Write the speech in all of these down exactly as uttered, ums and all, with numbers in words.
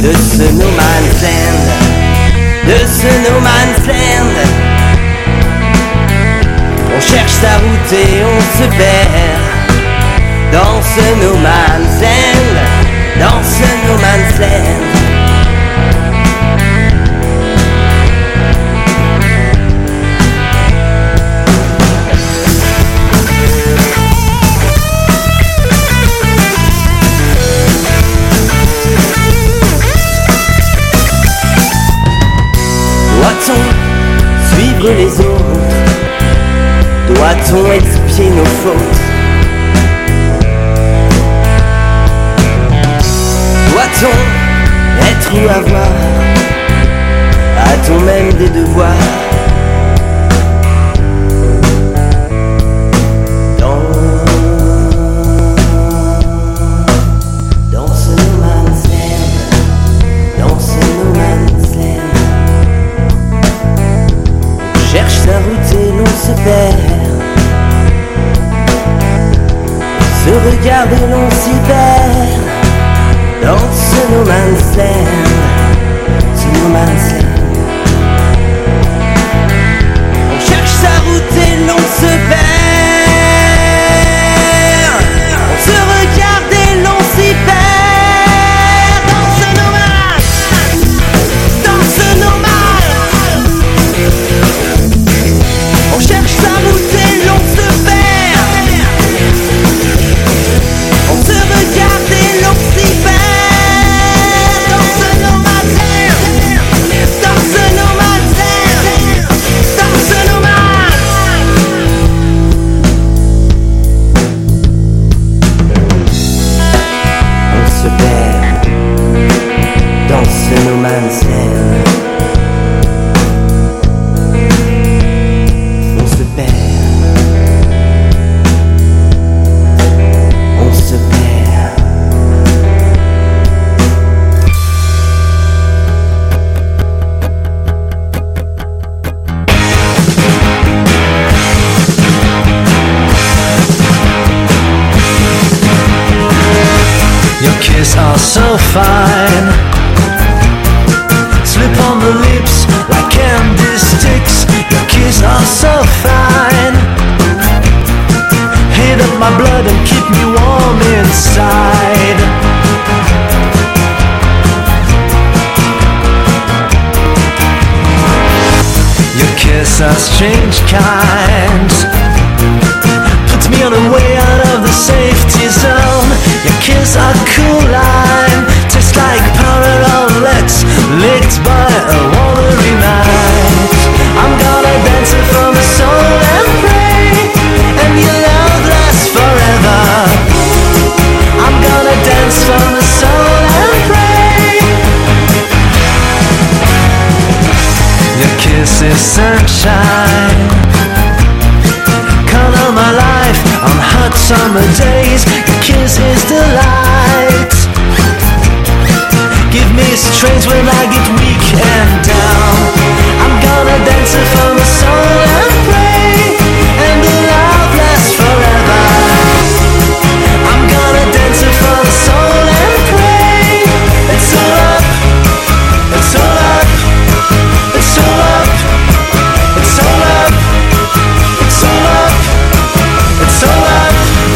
de ce no man's land, de ce no man's land. On cherche sa route et on se perd dans ce no man's land, dans ce no man's land. Doit-on suivre les autres? Doit-on expier nos fautes? Doit-on être ou avoir? A-t-on même des devoirs? Dans, dans ce no man's land, dans ce no man's land. On cherche sa route et l'on se perd. On se regarde et l'on s'y perd. Dans ce no man's land, ce no man's land. On cherche sa route et l'on se perd. On se regarde et l'on s'y perd. Dans ce no man's, dans ce no man's. On cherche sa route et l'on se perd. On se regarde et l'on s'y perd. No man's land. On se perd, on se perd. Your kiss are so fine, slip on the lips like candy sticks. Your kiss are so fine, heat up my blood and keep me warm inside. Your kiss are strange kind, puts me on a way out of the safety zone. Your kiss are cool line, tastes like powder on Lex, licked by a watery night. I'm gonna dance it from the soul and pray, and your love lasts forever. I'm gonna dance from the soul and pray. Your kiss is sunshine, color my life on hot summer days. Your kiss is delight, give me strength when I get weak and down. I'm gonna dance it from the soul and pray, and the love lasts forever. I'm gonna dance it from the soul and pray. It's all up, it's all up, it's all up, it's all up, it's all up, it's all up.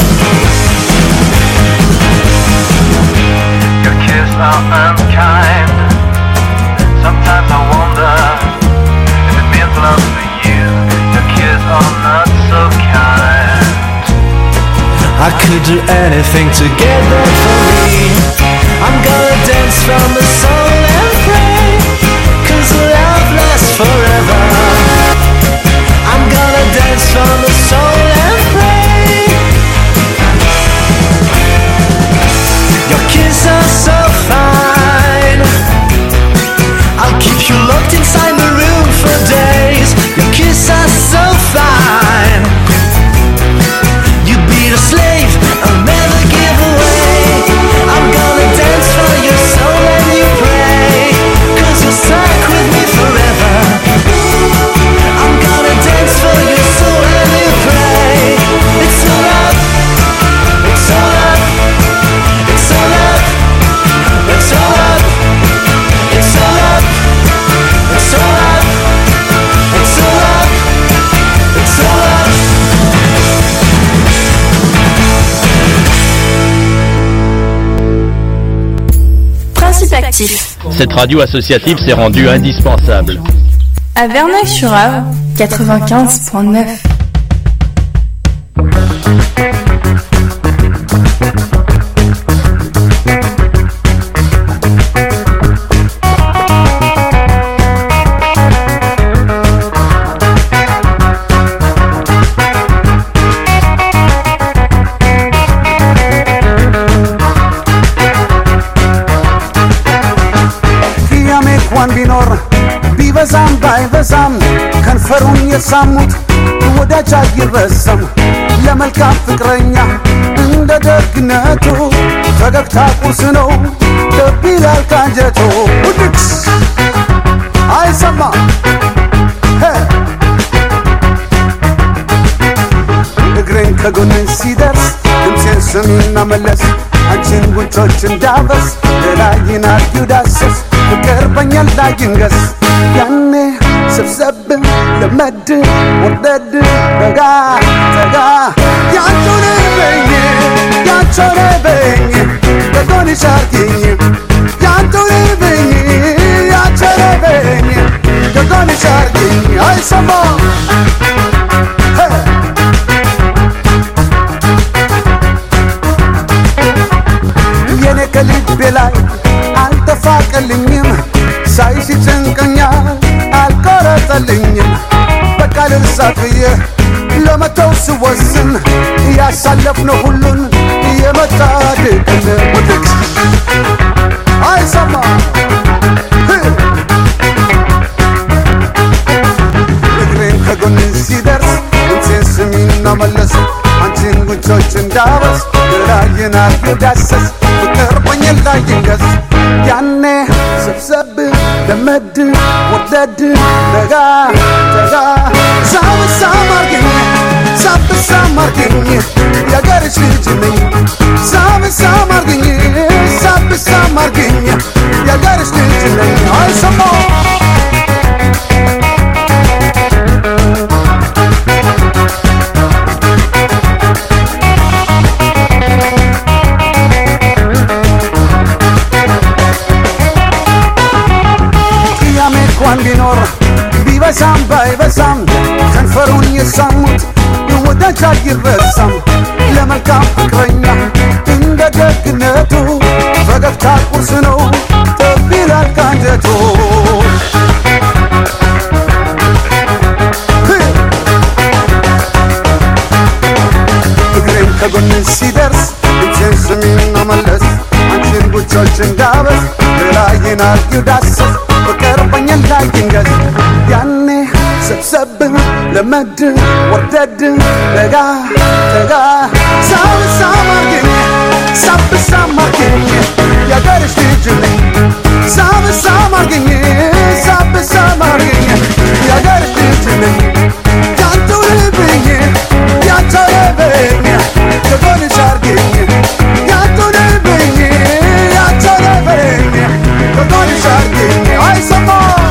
Your kiss are unkind. Sometimes I wonder if it means love for you. Your kiss are not so kind. I could do anything to get there for me. I'm gonna dance from the soul and pray, 'cause love lasts forever. I'm gonna dance from the soul and pray. Your kiss are so fine, I'll keep you locked inside the room for days. Your kiss are so fine, you be the slave I'll never give away. I'm gonna dance for you Principactif. Cette radio associative s'est rendue indispensable. À Verneuil-sur-Avre, quatre-vingt-quinze virgule neuf. ቢኖር ቢበዛም ባይበዛም ከንፈሩን የሳሙት ወዳጅ አይረሳም። ለመልካም ፍቅረኛ እንደ ደግነቱ ፈገግታ ቁርስ ነው ልብ ይላል ካንጀቱ። ውድቅስ አይሰማ እግሬን ከጎን ሲደርስ ድምፄን ስሚና መለስ አንቺን ጉንጮች እንዳበስ ሌላይን አርጊው ዳስስ ፍቅር በኛል ላይ ይንገስ ያኔ ሰብሰብ ለመድ ወደድ ደጋ ደጋ ያንቹን በኝ ያንቹን በኝ ደጎን ሻርኪኝ ያንቹን በኝ ያንቹን በኝ ደጎን ሻርኪኝ አይሰማ የኔ ከልቤ ላይ አልተፋቀልኝም ሳይሽ ጭንቀኛል አልቆረጠልኝም በቃ ልርሳት ብዬ ለመተው ስወስን ያሳለፍነው ሁሉን የመጣ ድቅን ውድቅ አይሰማ እግሬን ከጎን ሲደርስ ድምፄን ስሚና መለስ አንቺን ጉንጮች እንዳበስ ግራዬን አርጊው ዳሰስ ፍቅር በኛል ላይ ይንገስ ያኔ ሰብሰብ ለመድ ወደድ ደጋ ደጋ ሳም ሳም አርጊኝ ሳብ ሳም አርጊኝ ያገርሽ ልጅ ነኝ ሳም ሳም አርጊኝ ሳብ ሳም አርጊኝ ያገርሽ ልጅ ነኝ አይሰማ ቢኖር ቢበዛም ባይበዛም ከንፈሩን የሳሙት ወዳጅ አይረሳም። ለመልካም ፍቅረኛ እንደ ደግነቱ ፈገግታ ቁርስ ነው ጥብ ይላል ካንጀቱ። እግሬም ከጎን ሲደርስ ድምፄን ስሚና መለስ አንቺን ጉንጮች እንዳበስ ሌላዬን አርጊው ዳሰስ ፍቅር በኛል ላይ ይንገስ ያኔ ሰብሰብ ለመድ ወደድ ደጋ ደጋ ሳም ሳም አርጊኝ ሳብ ሳም አርጊኝ ያገርሽ ልጅ ነኝ ሳም ሳም አርጊኝ ሳብ ሳም አርጊኝ ያገርሽ ልጅ ነኝ ያንቱ ልብኝ ያንተ ልብኝ ከጎንሽ አርጊኝ ያንቱ ልብኝ ያንተ ልብኝ ከጎንሽ አርጊኝ አይሰማ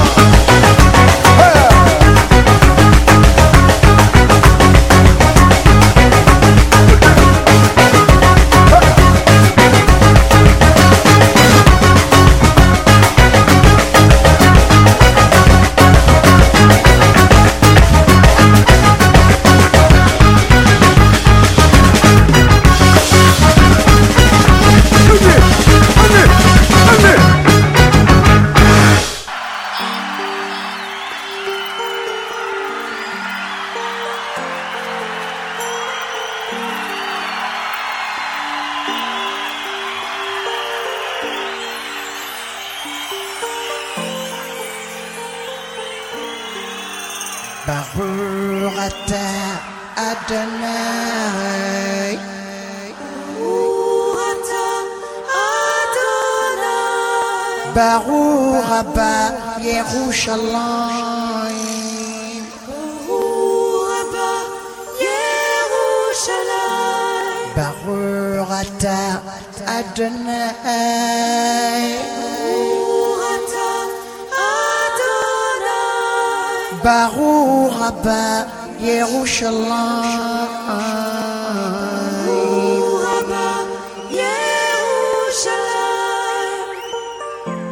Bahurata Adonai Bahurata Adonai Baruch Haba Yerushalayim Baruch Haba Yerushalayim Bahurata Adonai Baruch Haba Yerushalayim Baruch Haba Yerushalayim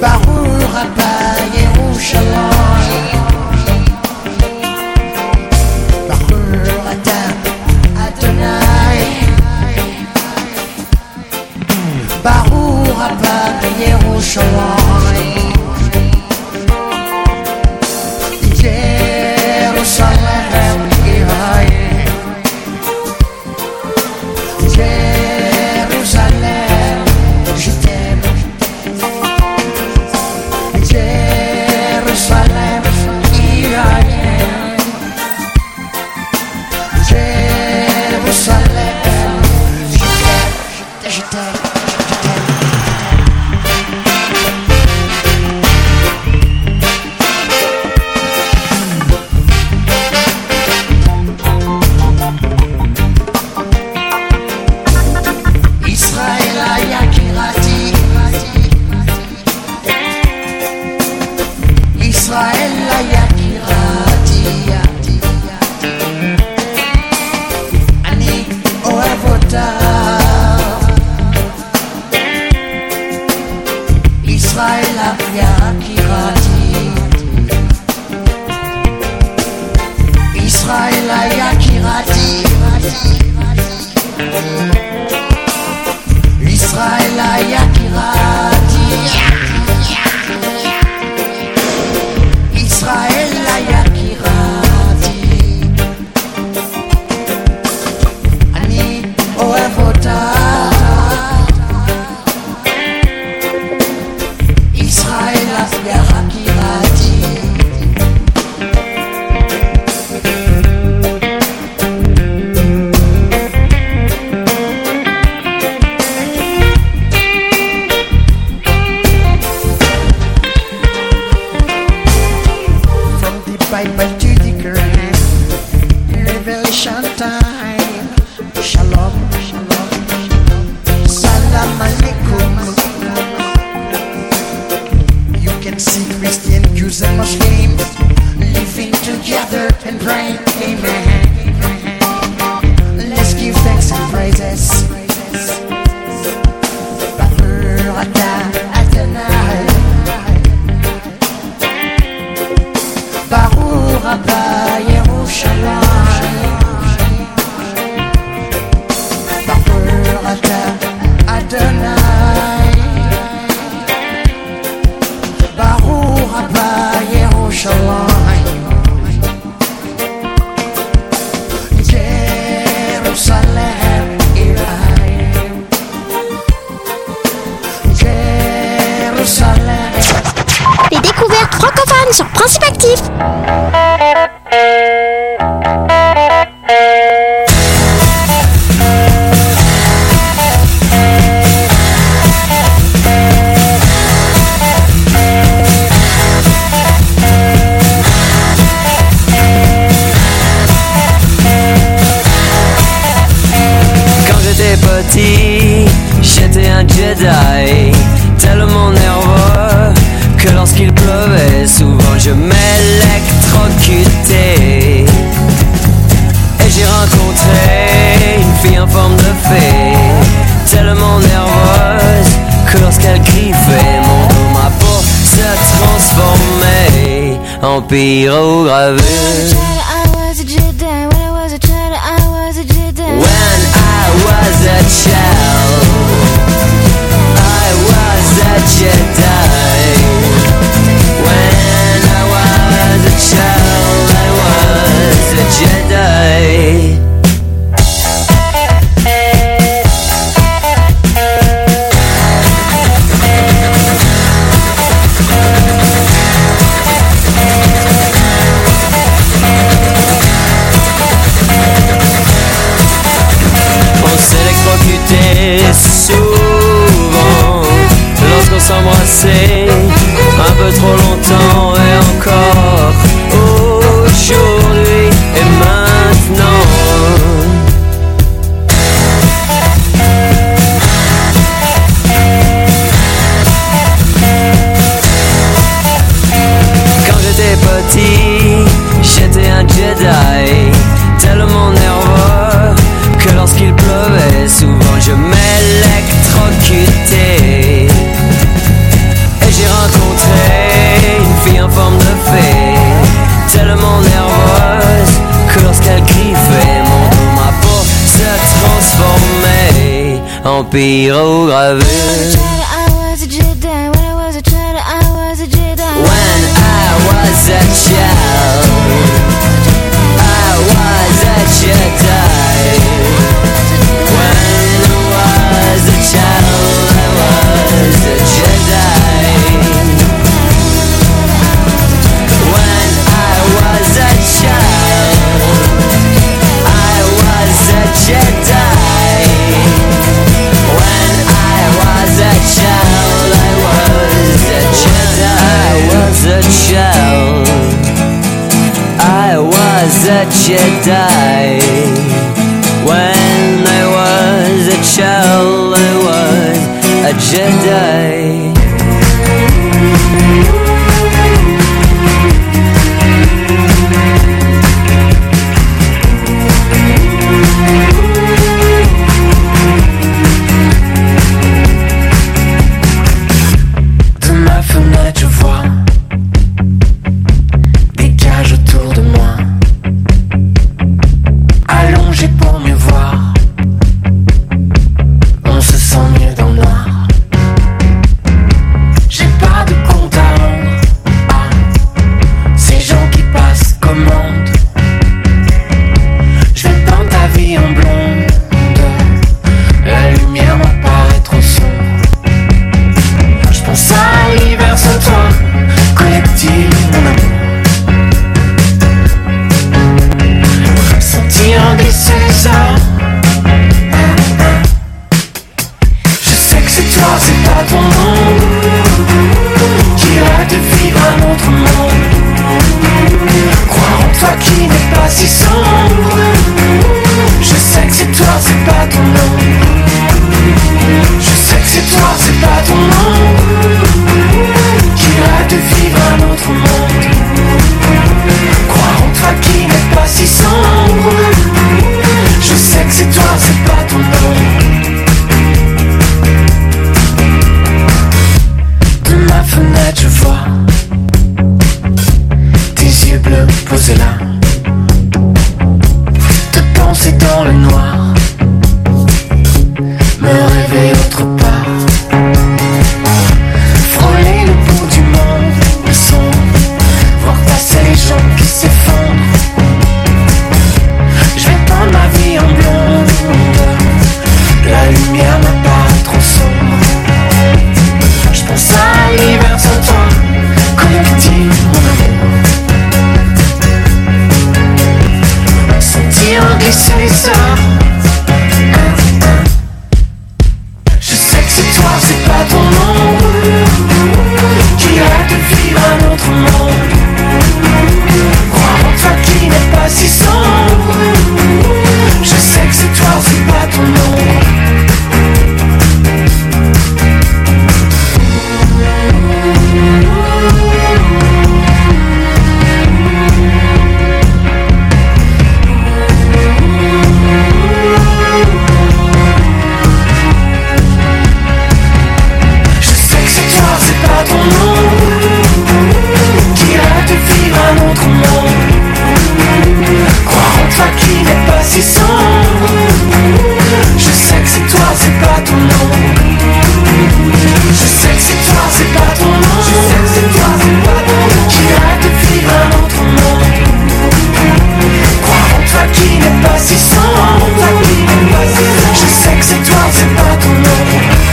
ברוך הבא ירושלים, ברוך אתה אדוני, ברוך הבא ירושלים, ירושלים עירי, ירושלים je t'aime, Jérusalem, Israël, Jérusalem, je t'aime, je t'aime, je t'aime. Israël, Yakirati, Israël, Yakirati, Ani Oevota, Israël, Yakirati, Israël, Yakirati, Israël, Yakirati, Israël, Yakirati, Ani Oevota, Israël, Yakirati. Bible to the Quran, Revelation time. Shalom, shalom, salam alaikum. You can see Christian, Jews and Muslims living together and praying, amen. Let's give thanks and praises. Baruch atah Adonai, Baruch haba Yerushalayim, Baruch atah Adonai, Baruch haba Yerushalayim, Jerusalem Irayim, Jerusalem. Les découvertes francophones sur Principe Actif. Quand j'étais petit, j'étais un Jedi, tellement nerveux que lorsqu'il pleuvait, souvent je m'électrocutais. Et j'ai rencontré une fille en forme de fée, tellement nerveuse que lorsqu'elle griffait mon dos, ma peau se transformait en pyrogravure. When I was a child, I was a Jedi. When I was a child, I was a Jedi. On s'électrocutait souvent lorsqu'on s'embrassait un peu trop longtemps, et encore aujourd'hui et maintenant. Quand j'étais petit, j'étais un Jedi, tellement nerveux que lorsqu'il pleuvait, souvent je m'électrocutais. Et j'ai rencontré en pyrogravure. When I was a child, I was a Jedi. When I was a child, I was a Jedi. When I was a child, I was a Jedi. When I was a child, I was a Jedi. I was a child, I was a Jedi. When I was a child, I was a Jedi. De ma fenêtre, je vois des cages autour de moi, allongées pour mieux voir. On se sent mieux dans le noir. J'ai pas de compte à rendre à ces gens qui passent commande. Je vais peindre ta vie en blonde. La lumière m'apparaît trop sombre. Je pense à l'hiver sans toi, collectif mon amour. Sentir glisser les heures. Je sais que c'est toi, c'est pas ton monde qui rêve de vivre un autre monde. Croire en toi qui n'est pas si sombre. Je sais que c'est toi, c'est pas ton nom. Je sais que c'est toi, c'est pas ton nom qui rêve de vivre un autre monde. Croire en toi qui n'est pas si sombre. Je sais que c'est toi, c'est pas ton nom. De ma fenêtre je vois tes yeux bleus posés là, te penser dans le noir, me rêver autre part, frôler le bout du monde, le son, voir passer les gens qui s'effondrent. Je vais peindre ma vie en blonde, la lumière m'apparaît trop sombre. Je pense à l'hiver sans toi, collectif mon amour. Sentir glisser les heures. Je sais que c'est toi, c'est pas ton nom qui rêve de vivre un autre monde. Croire en toi qui n'est pas si sombre. Je sais que c'est toi, c'est pas ton nom. Je sais que c'est toi, c'est pas ton nom qui rêve de vivre un autre monde. Croire en toi qui n'est pas si sombre. Je sais que c'est toi, c'est pas ton nom. Je sais que c'est toi, c'est pas ton nom. Je sais que c'est toi, c'est pas ton nom qui rêve de vivre un autre monde. Croire en toi qui n'est pas si sombre. Je sais que c'est toi, c'est pas ton nom.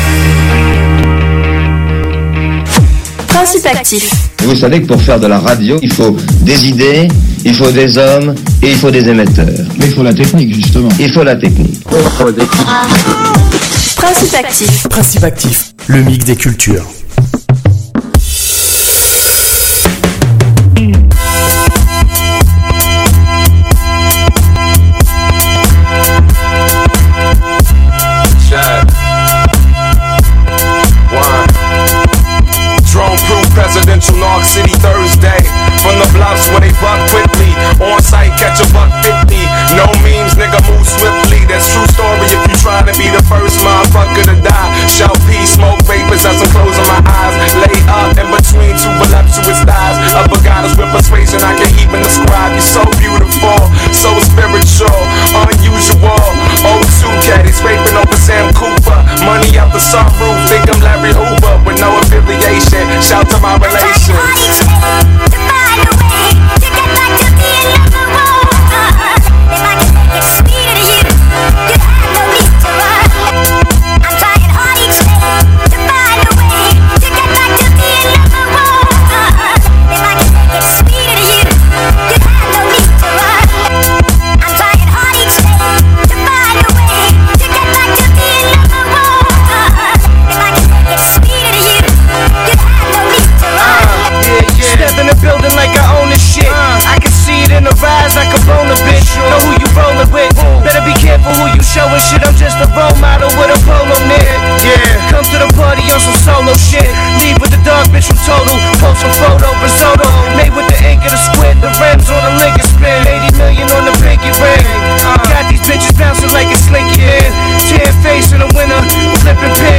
Principe actif. Vous savez que pour faire de la radio, il faut des idées, il faut des hommes et il faut des émetteurs. Mais il faut la technique, justement. Il faut la technique. Principe actif. Principe actif, le mix des cultures. Presidential North City Thursday. From the bluffs where they buck quickly. On site, catch a buck fifty. No memes, nigga, move swiftly. That's true story if you try to be the first motherfucker to die. Shell P, smoke vapors as I'm closing my eyes. Lay up in between two voluptuous thighs. Upper goddess with persuasion, I can't even describe. You're so beautiful, so spiritual, unusual. oh two caddies, scraping over Sam Cooper. out to my relations. Showing shit, I'm just a role model with a polo knit. Yeah, come to the party on some solo shit. Leave with the dog bitch from Total. Post a photo, risotto. Made with the ink of the squid. The rims on the Lincoln spin. eighty million on the pinky ring. Got these bitches bouncing like a slinky in. Tan face in the winter. Flipping pin.